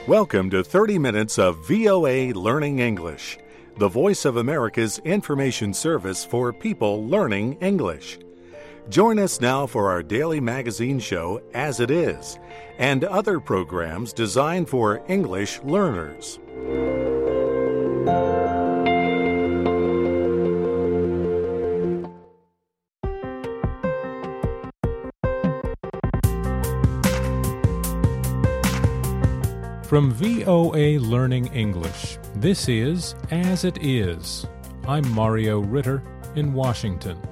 Welcome to 30 minutes of VOA Learning English, the Voice of America's information service for people learning English. Join us now for our daily magazine show, As It Is, and other programs designed for English learners. From VOA Learning English, this is As It Is. I'm Mario Ritter in Washington.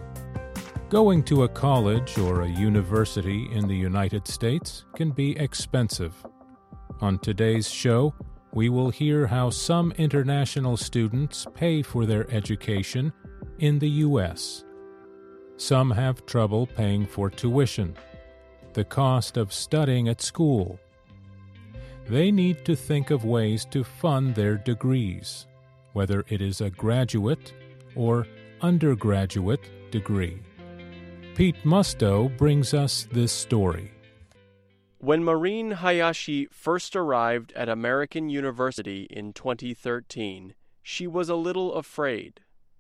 Going to a college or a university in the United States can be expensive. On today's show, we will hear how some international students pay for their education in the U.S. Some have trouble paying for tuition, the cost of studying at school. They need to think of ways to fund their degrees, whether it is a graduate or undergraduate degree. Pete Musto brings us this story. When Maureen Hayashi first arrived at American University in 2013, she was a little afraid.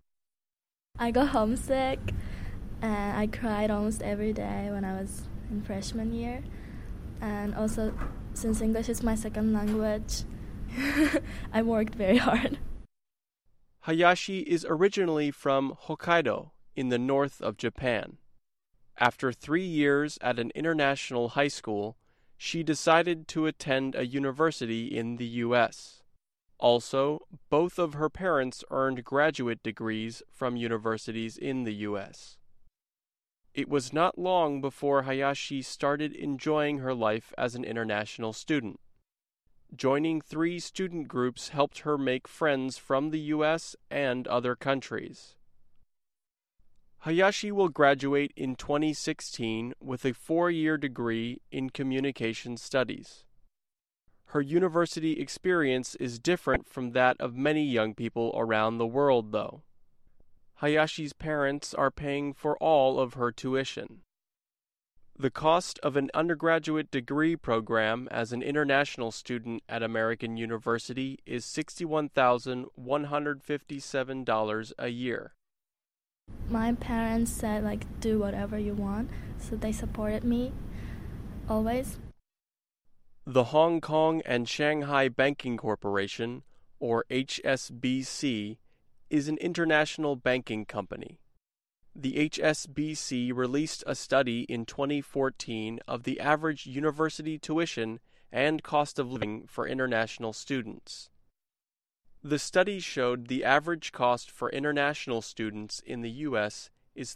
I got homesick, and I cried almost every day when I was in freshman year. And also, since English is my second language, I worked very hard. Hayashi is originally from Hokkaido in the north of Japan. After 3 years at an international high school, she decided to attend a university in the U.S. Also, both of her parents earned graduate degrees from universities in the U.S. It was not long before Hayashi started enjoying her life as an international student. Joining 3 student groups helped her make friends from the U.S. and other countries. Hayashi will graduate in 2016 with a 4-year degree in communication studies. Her university experience is different from that of many young people around the world, though. Hayashi's parents are paying for all of her tuition. The cost of an undergraduate degree program as an international student at American University is $61,157 a year. My parents said, do whatever you want, so they supported me always. The Hong Kong and Shanghai Banking Corporation, or HSBC, is an international banking company. The HSBC released a study in 2014 of the average university tuition and cost of living for international students. The study showed the average cost for international students in the U.S. is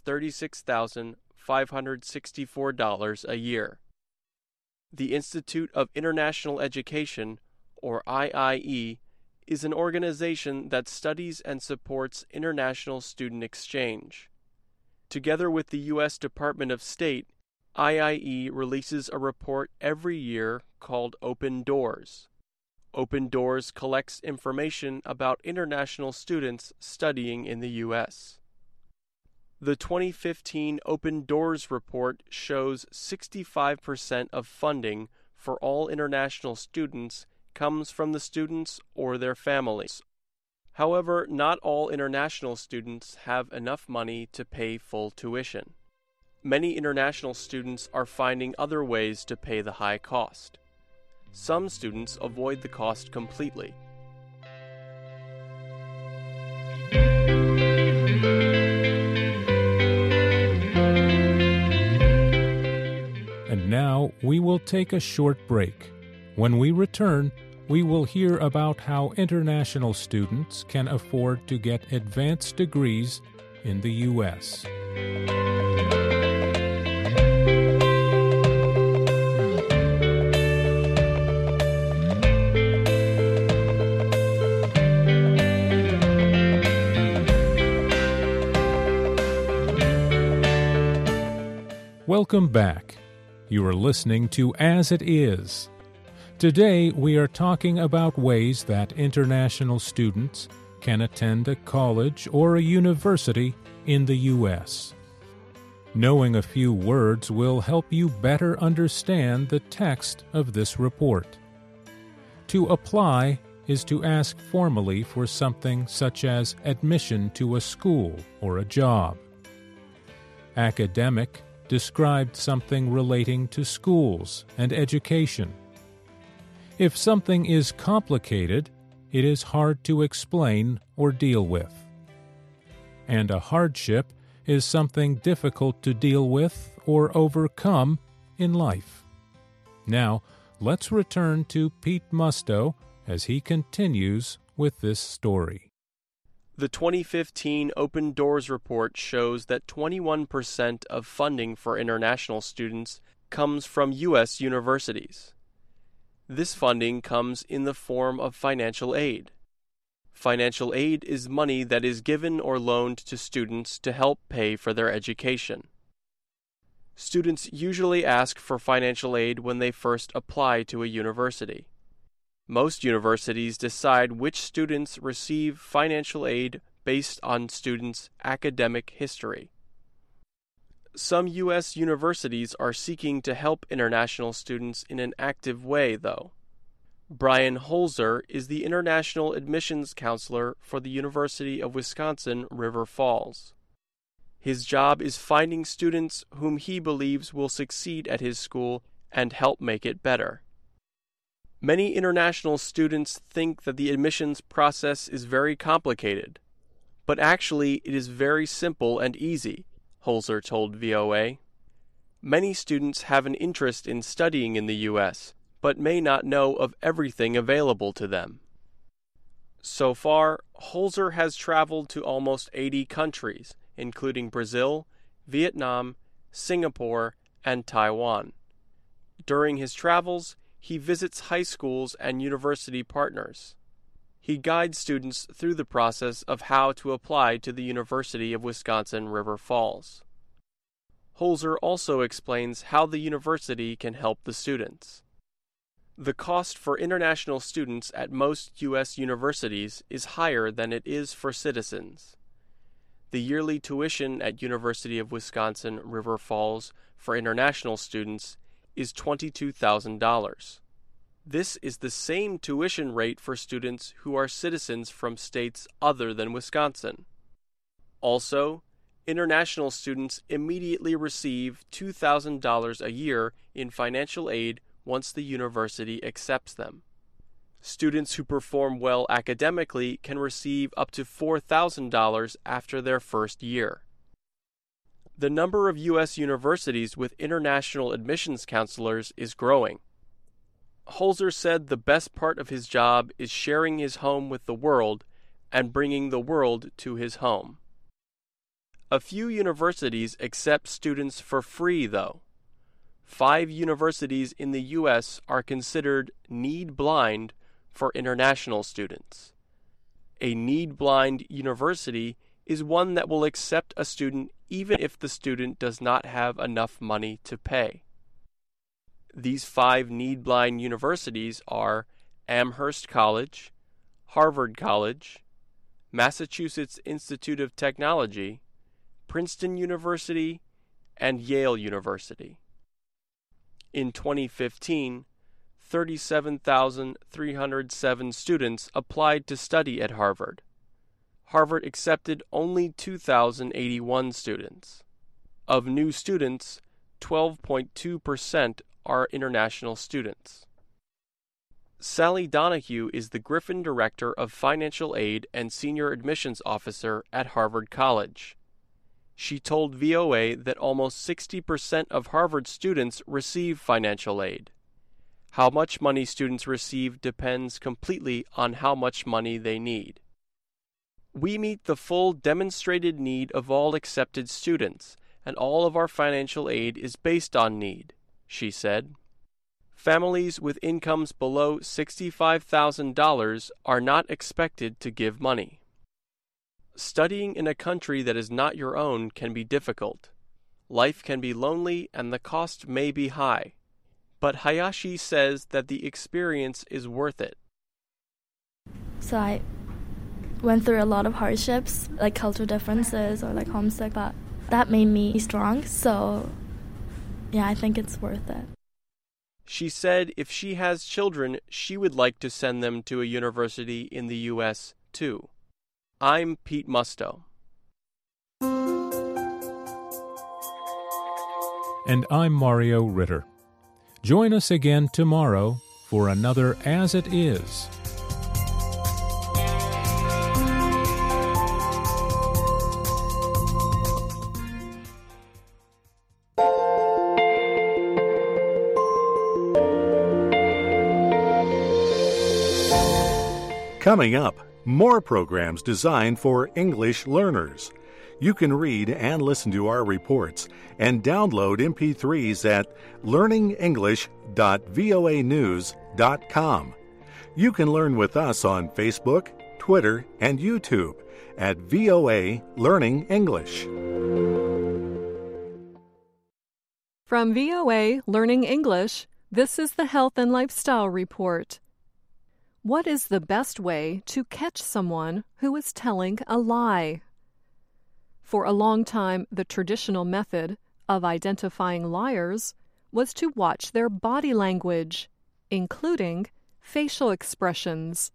$36,564 a year. The Institute of International Education, or IIE, is an organization that studies and supports international student exchange. Together with the U.S. Department of State, IIE releases a report every year called Open Doors. Open Doors collects information about international students studying in the U.S. The 2015 Open Doors report shows 65% of funding for all international students comes from the students or their families. However, not all international students have enough money to pay full tuition. Many international students are finding other ways to pay the high cost. Some students avoid the cost completely. And now we will take a short break. When we return, we will hear about how international students can afford to get advanced degrees in the U.S. Welcome back. You are listening to As It Is. Today, we are talking about ways that international students can attend a college or a university in the U.S. Knowing a few words will help you better understand the text of this report. To apply is to ask formally for something such as admission to a school or a job. Academic described something relating to schools and education. If something is complicated, it is hard to explain or deal with. And a hardship is something difficult to deal with or overcome in life. Now, let's return to Pete Musto as he continues with this story. The 2015 Open Doors report shows that 21% of funding for international students comes from U.S. universities. This funding comes in the form of financial aid. Financial aid is money that is given or loaned to students to help pay for their education. Students usually ask for financial aid when they first apply to a university. Most universities decide which students receive financial aid based on students' academic history. Some U.S. universities are seeking to help international students in an active way, though. Brian Holzer is the International Admissions Counselor for the University of Wisconsin River Falls. His job is finding students whom he believes will succeed at his school and help make it better. Many international students think that the admissions process is very complicated, but actually it is very simple and easy, Holzer told VOA. Many students have an interest in studying in the U.S., but may not know of everything available to them. So far, Holzer has traveled to almost 80 countries, including Brazil, Vietnam, Singapore, and Taiwan. During his travels, he visits high schools and university partners. He guides students through the process of how to apply to the University of Wisconsin River Falls. Holzer also explains how the university can help the students. The cost for international students at most U.S. universities is higher than it is for citizens. The yearly tuition at University of Wisconsin River Falls for international students is $22,000. This is the same tuition rate for students who are citizens from states other than Wisconsin. Also, international students immediately receive $2,000 a year in financial aid once the university accepts them. Students who perform well academically can receive up to $4,000 after their first year. The number of U.S. universities with international admissions counselors is growing. Holzer said the best part of his job is sharing his home with the world and bringing the world to his home. A few universities accept students for free, though. 5 universities in the U.S. are considered need-blind for international students. A need-blind university is one that will accept a student even if the student does not have enough money to pay. These 5 need-blind universities are Amherst College, Harvard College, Massachusetts Institute of Technology, Princeton University, and Yale University. In 2015, 37,307 students applied to study at Harvard. Harvard accepted only 2,081 students. Of new students, 12.2% are international students. Sally Donahue is the Griffin Director of Financial Aid and Senior Admissions Officer at Harvard College. She told VOA that almost 60% of Harvard students receive financial aid. How much money students receive depends completely on how much money they need. We meet the full demonstrated need of all accepted students, and all of our financial aid is based on need, she said. Families with incomes below $65,000 are not expected to give money. Studying in a country that is not your own can be difficult. Life can be lonely and the cost may be high. But Hayashi says that the experience is worth it. So I went through a lot of hardships, like cultural differences or like homesick, but that made me strong. So yeah, I think it's worth it. She said if she has children, she would like to send them to a university in the U.S., too. I'm Pete Musto. And I'm Mario Ritter. Join us again tomorrow for another As It Is. Coming up, more programs designed for English learners. You can read and listen to our reports and download MP3s at learningenglish.voanews.com. You can learn with us on Facebook, Twitter, and YouTube at VOA Learning English. From VOA Learning English, this is the Health and Lifestyle Report. What is the best way to catch someone who is telling a lie? For a long time, the traditional method of identifying liars was to watch their body language, including facial expressions.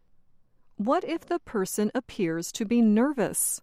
What if the person appears to be nervous?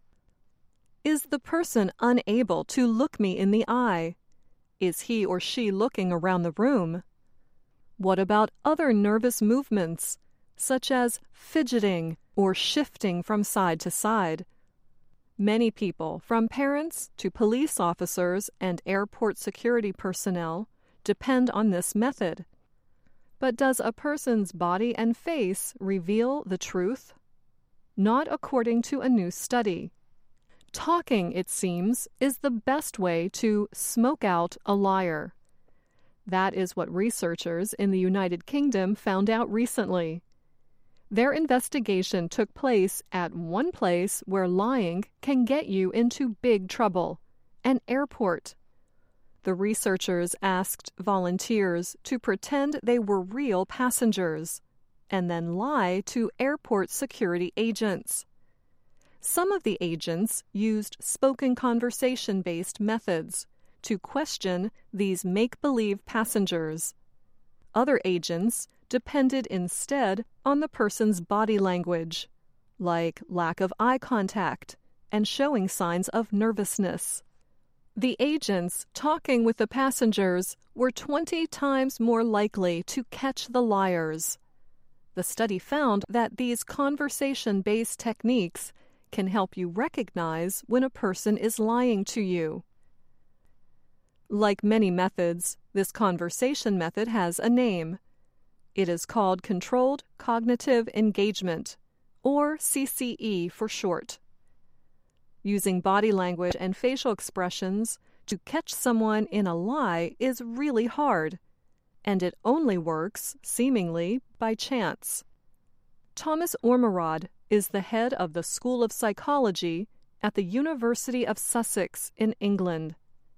Is the person unable to look me in the eye? Is he or she looking around the room? What about other nervous movements, such as fidgeting or shifting from side to side? Many people, from parents to police officers and airport security personnel, depend on this method. But does a person's body and face reveal the truth? Not according to a new study. Talking, it seems, is the best way to smoke out a liar. That is what researchers in the United Kingdom found out recently. Their investigation took place at one place where lying can get you into big trouble, an airport. The researchers asked volunteers to pretend they were real passengers and then lie to airport security agents. Some of the agents used spoken conversation-based methods to question these make-believe passengers. Other agents depended instead on the person's body language, like lack of eye contact and showing signs of nervousness. The agents talking with the passengers were 20 times more likely to catch the liars. The study found that these conversation-based techniques can help you recognize when a person is lying to you. Like many methods, this conversation method has a name. It is called Controlled Cognitive Engagement, or CCE for short. Using body language and facial expressions to catch someone in a lie is really hard, and it only works, seemingly, by chance. Thomas Ormerod is the head of the School of Psychology at the University of Sussex in England.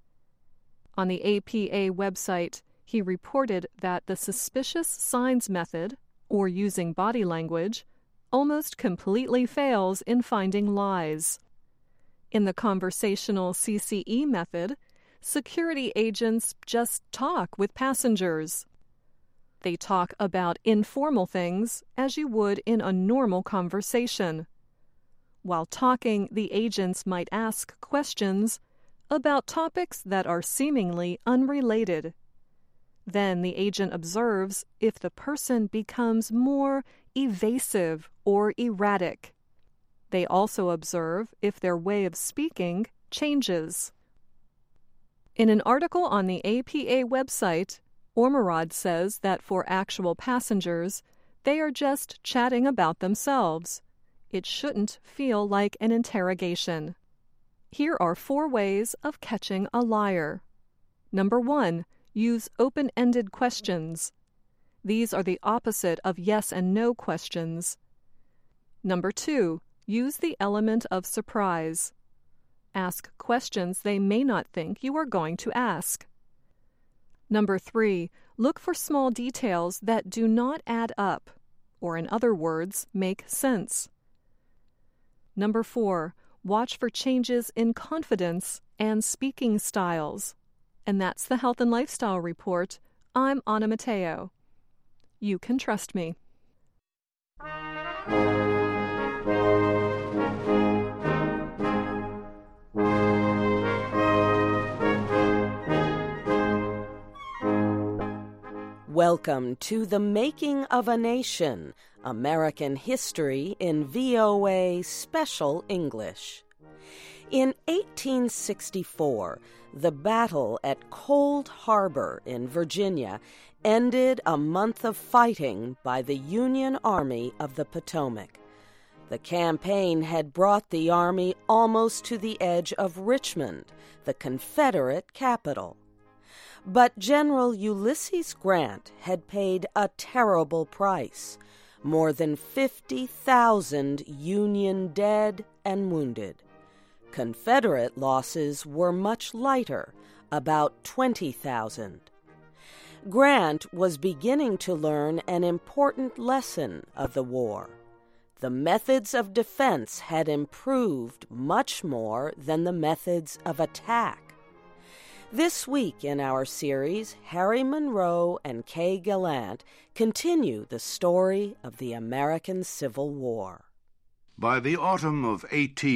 On the APA website, he reported that the suspicious signs method, or using body language, almost completely fails in finding lies. In the conversational CCE method, security agents just talk with passengers. They talk about informal things as you would in a normal conversation. While talking, the agents might ask questions about topics that are seemingly unrelated. Then the agent observes if the person becomes more evasive or erratic. They also observe if their way of speaking changes. In an article on the APA website, Ormerod says that for actual passengers, they are just chatting about themselves. It shouldn't feel like an interrogation. Here are 4 ways of catching a liar. Number 1, use open-ended questions. These are the opposite of yes and no questions. Number 2, use the element of surprise. Ask questions they may not think you are going to ask. Number 3, look for small details that do not add up, or in other words, make sense. Number 4, watch for changes in confidence and speaking styles. And that's the Health and Lifestyle Report. I'm Anna Mateo. You can trust me. Welcome to The Making of a Nation, American History in VOA Special English. In 1864, the battle at Cold Harbor in Virginia ended a month of fighting by the Union Army of the Potomac. The campaign had brought the Army almost to the edge of Richmond, the Confederate capital. But General Ulysses Grant had paid a terrible price, more than 50,000 Union dead and wounded. Confederate losses were much lighter, about 20,000. Grant was beginning to learn an important lesson of the war. The methods of defense had improved much more than the methods of attack. This week in our series, Harry Monroe and Kay Gallant continue the story of the American Civil War. By the autumn of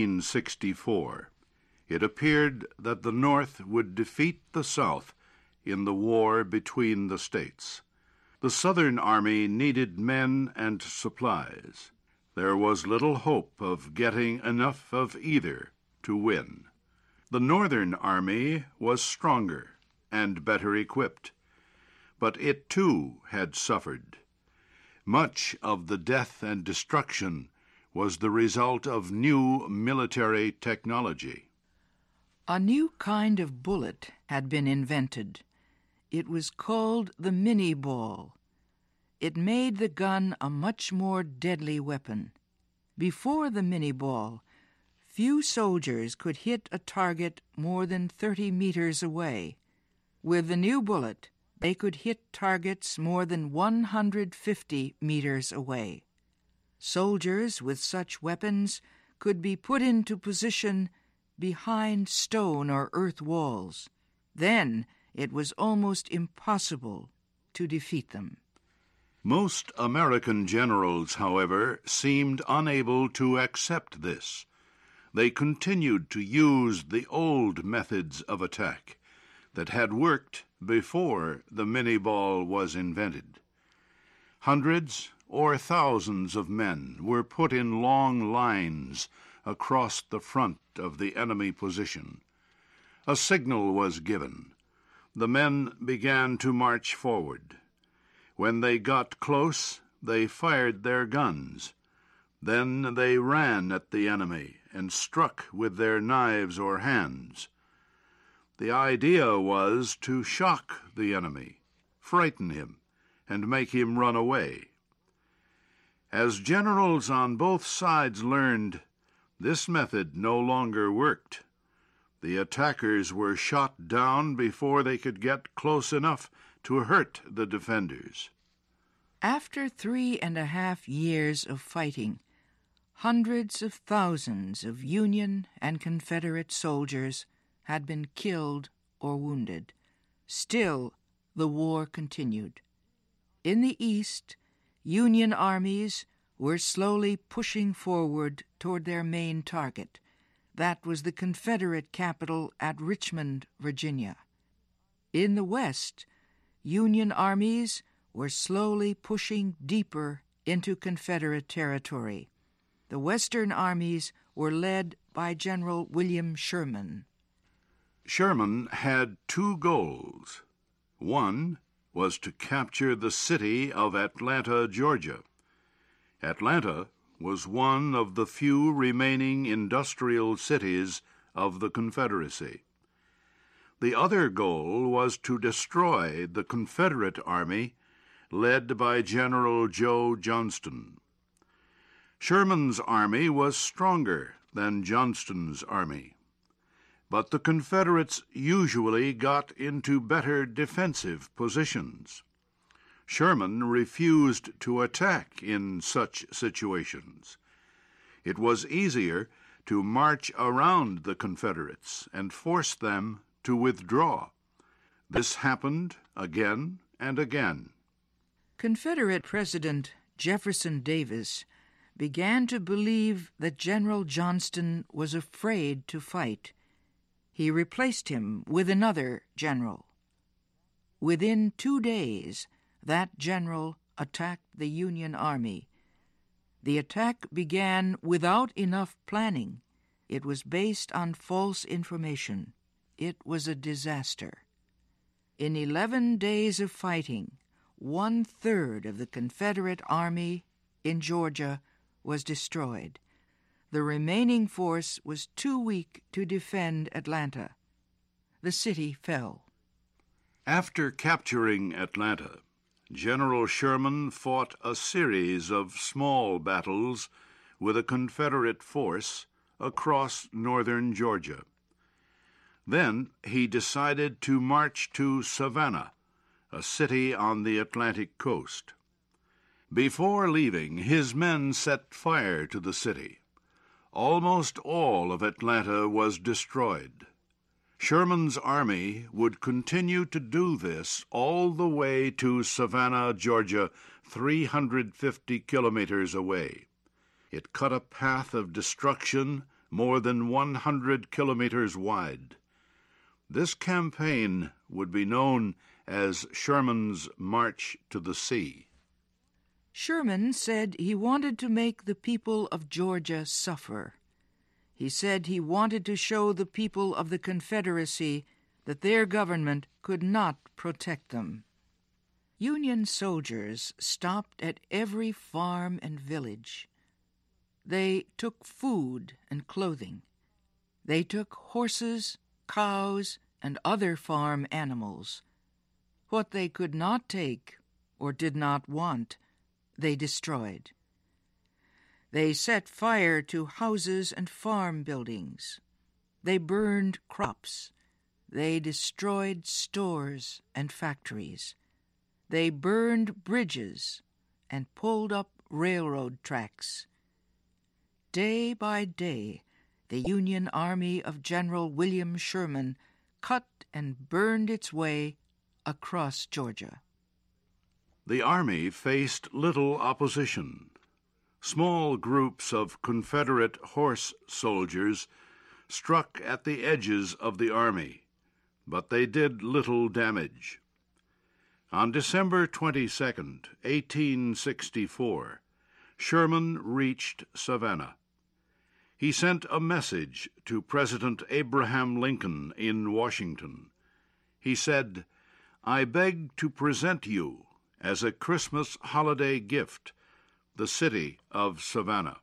1864, it appeared that the North would defeat the South in the war between the states. The Southern Army needed men and supplies. There was little hope of getting enough of either to win. The Northern Army was stronger and better equipped, but it too had suffered. Much of the death and destruction was the result of new military technology. A new kind of bullet had been invented. It was called the Minié ball. It made the gun a much more deadly weapon. Before the Minié ball, few soldiers could hit a target more than 30 meters away. With the new bullet, they could hit targets more than 150 meters away. Soldiers with such weapons could be put into position behind stone or earth walls. Then it was almost impossible to defeat them. Most American generals, however, seemed unable to accept this. They continued to use the old methods of attack that had worked before the Minié ball was invented. Hundreds or thousands of men were put in long lines across the front of the enemy position. A signal was given. The men began to march forward. When they got close, they fired their guns. Then they ran at the enemy and struck with their knives or hands. The idea was to shock the enemy, frighten him, and make him run away. As generals on both sides learned, this method no longer worked. The attackers were shot down before they could get close enough to hurt the defenders. After 3.5 years of fighting, hundreds of thousands of Union and Confederate soldiers had been killed or wounded. Still, the war continued. In the East, Union armies were slowly pushing forward toward their main target. That was the Confederate capital at Richmond, Virginia. In the West, Union armies were slowly pushing deeper into Confederate territory. The Western armies were led by General William Sherman. Sherman had two goals. One was to capture the city of Atlanta, Georgia. Atlanta was one of the few remaining industrial cities of the Confederacy. The other goal was to destroy the Confederate Army led by General Joe Johnston. Sherman's army was stronger than Johnston's army, but the Confederates usually got into better defensive positions. Sherman refused to attack in such situations. It was easier to march around the Confederates and force them to withdraw. This happened again and again. Confederate President Jefferson Davis began to believe that General Johnston was afraid to fight. He replaced him with another general. Within 2 days, that general attacked the Union Army. The attack began without enough planning. It was based on false information. It was a disaster. In 11 days of fighting, 1/3 of the Confederate Army in Georgia was destroyed. The remaining force was too weak to defend Atlanta. The city fell. After capturing Atlanta, General Sherman fought a series of small battles with a Confederate force across northern Georgia. Then he decided to march to Savannah, a city on the Atlantic coast. Before leaving, his men set fire to the city. Almost all of Atlanta was destroyed. Sherman's army would continue to do this all the way to Savannah, Georgia, 350 kilometers away. It cut a path of destruction more than 100 kilometers wide. This campaign would be known as Sherman's March to the Sea. Sherman said he wanted to make the people of Georgia suffer. He said he wanted to show the people of the Confederacy that their government could not protect them. Union soldiers stopped at every farm and village. They took food and clothing. They took horses, cows, and other farm animals. What they could not take or did not want, they destroyed. They set fire to houses and farm buildings. They burned crops. They destroyed stores and factories. They burned bridges and pulled up railroad tracks. Day by day, the Union Army of General William Sherman cut and burned its way across Georgia. The army faced little opposition. Small groups of Confederate horse soldiers struck at the edges of the army, but they did little damage. On December 22, 1864, Sherman reached Savannah. He sent a message to President Abraham Lincoln in Washington. He said, "I beg to present you, as a Christmas holiday gift, the city of Savannah."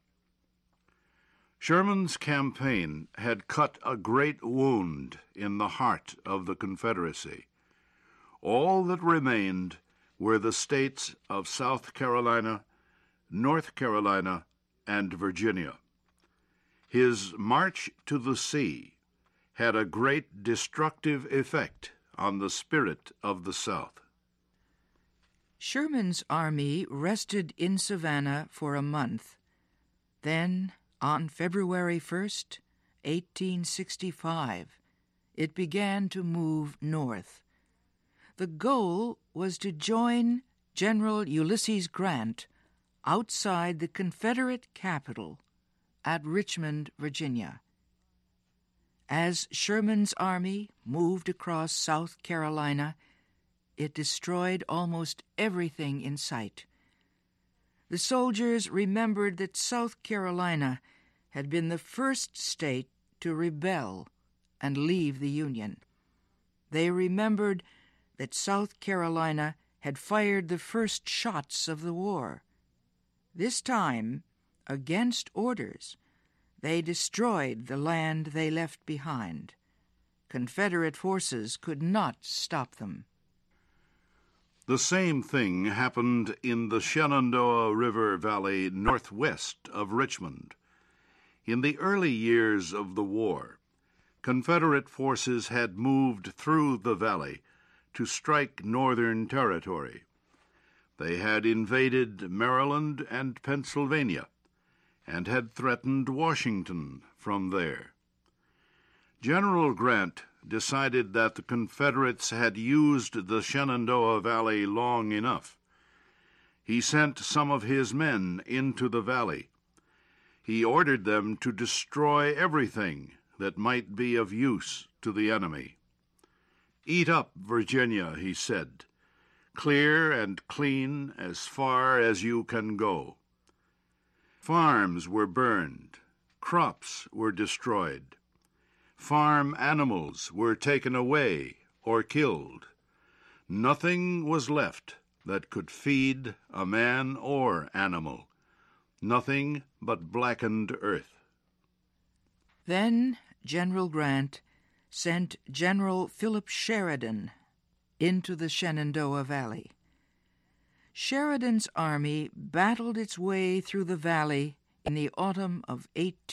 Sherman's campaign had cut a great wound in the heart of the Confederacy. All that remained were the states of South Carolina, North Carolina, and Virginia. His march to the sea had a great destructive effect on the spirit of the South. Sherman's army rested in Savannah for a month. Then, on February 1st, 1865, it began to move north. The goal was to join General Ulysses Grant outside the Confederate capital at Richmond, Virginia. As Sherman's army moved across South Carolina, it destroyed almost everything in sight. The soldiers remembered that South Carolina had been the first state to rebel and leave the Union. They remembered that South Carolina had fired the first shots of the war. This time, against orders, they destroyed the land they left behind. Confederate forces could not stop them. The same thing happened in the Shenandoah River Valley northwest of Richmond. In the early years of the war, Confederate forces had moved through the valley to strike Northern Territory. They had invaded Maryland and Pennsylvania and had threatened Washington from there. General Grant decided that the Confederates had used the Shenandoah Valley long enough. He sent some of his men into the valley. He ordered them to destroy everything that might be of use to the enemy. "Eat up Virginia," he said, "clear and clean as far as you can go." Farms were burned, crops were destroyed, farm animals were taken away or killed. Nothing was left that could feed a man or animal, nothing but blackened earth. Then General Grant sent General Philip Sheridan into the Shenandoah Valley. Sheridan's army battled its way through the valley in the autumn of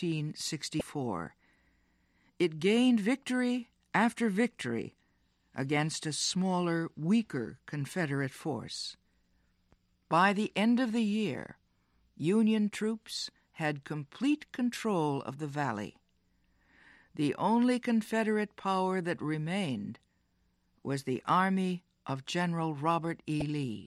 1864. It gained victory after victory against a smaller, weaker Confederate force. By the end of the year, Union troops had complete control of the valley. The only Confederate power that remained was the army of General Robert E. Lee.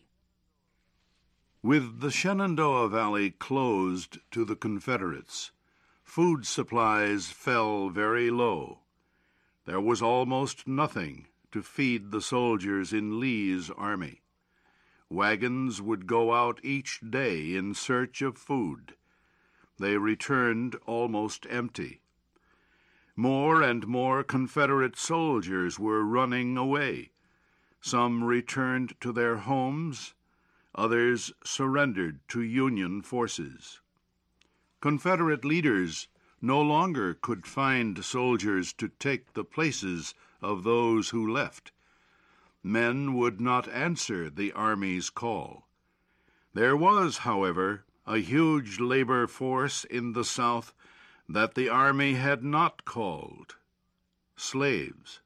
With the Shenandoah Valley closed to the Confederates, food supplies fell very low. There was almost nothing to feed the soldiers in Lee's army. Wagons would go out each day in search of food. They returned almost empty. More and more Confederate soldiers were running away. Some returned to their homes, others surrendered to Union forces. Confederate leaders no longer could find soldiers to take the places of those who left. Men would not answer the Army's call. There was, however, a huge labor force in the South that the Army had not called: slaves.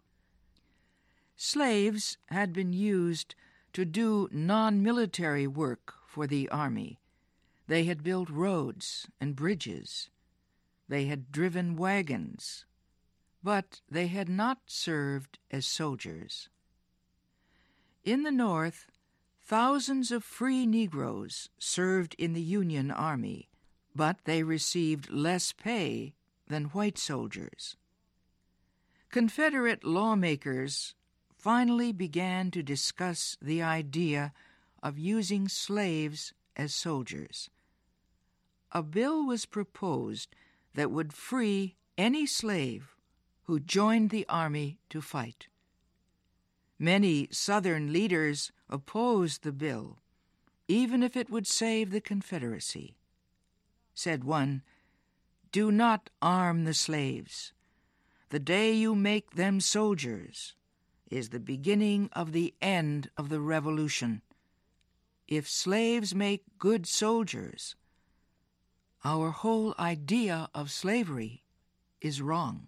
Slaves had been used to do non-military work for the Army. They had built roads and bridges. They had driven wagons, but they had not served as soldiers. In the North, thousands of free Negroes served in the Union Army, but they received less pay than white soldiers. Confederate lawmakers finally began to discuss the idea of using slaves as soldiers. A bill was proposed that would free any slave who joined the Army to fight. Many Southern leaders opposed the bill, even if it would save the Confederacy. Said one, "Do not arm the slaves. The day you make them soldiers is the beginning of the end of the Revolution. If slaves make good soldiers, our whole idea of slavery is wrong."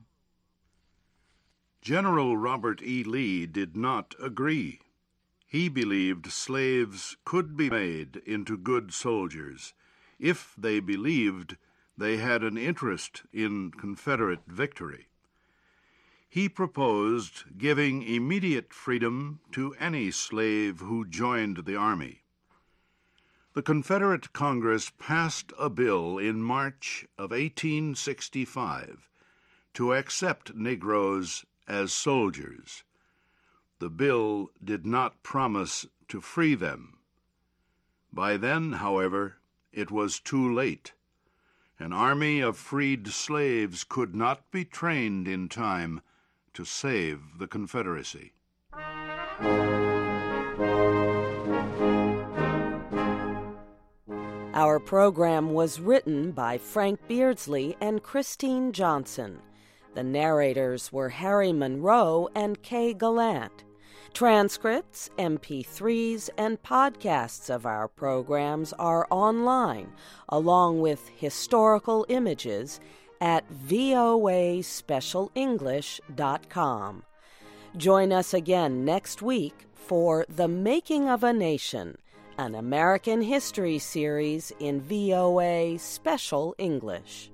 General Robert E. Lee did not agree. He believed slaves could be made into good soldiers if they believed they had an interest in Confederate victory. He proposed giving immediate freedom to any slave who joined the Army. The Confederate Congress passed a bill in March of 1865 to accept Negroes as soldiers. The bill did not promise to free them. By then, however, it was too late. An army of freed slaves could not be trained in time to save the Confederacy. Our program was written by Frank Beardsley and Christine Johnson. The narrators were Harry Monroe and Kay Gallant. Transcripts, MP3s, and podcasts of our programs are online, along with historical images at voaspecialenglish.com. Join us again next week for The Making of a Nation, an American history series in VOA Special English.